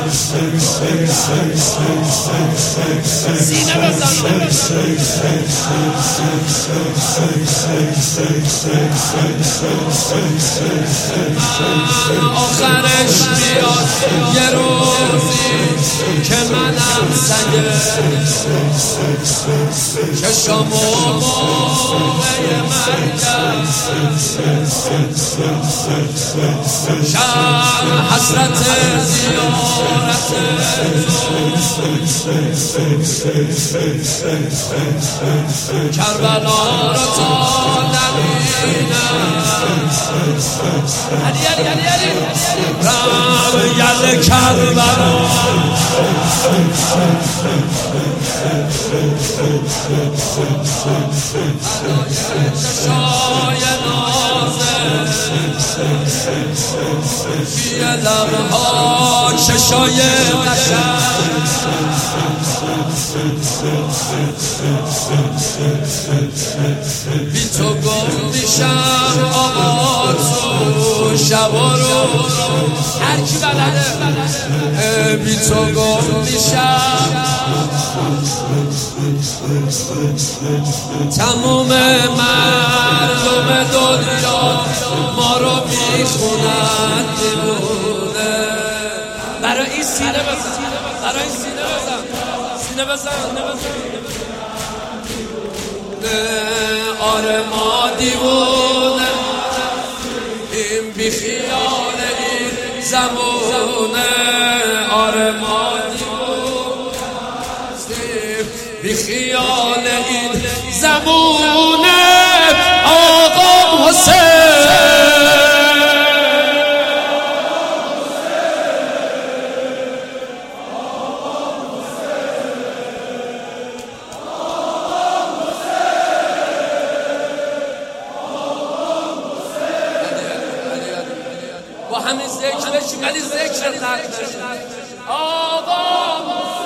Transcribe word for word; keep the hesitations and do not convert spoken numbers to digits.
سینه بزن آخرش بیاد یه روزی که منم سگه چشامو موقع مرگم شب حسرت زیارت کربلا را تا نبینم علی علی علی علی رم یل کربلا چشای نازه توی لبها چشای قشنگ بی تو گم میشم آقا تو شب و روز هر کی بلده بی تو گم میشم تموم مردم دنیا ما رو میخونن دیوونه برای این سینه بزن برای این سینه بزن سینه بزن آره ما دیوونه این بی خیال این زمونه آره ما دیوونه بی خیال این زمونه آقا حسین با همین ذکر بشیم ولی ذکر قدر آقا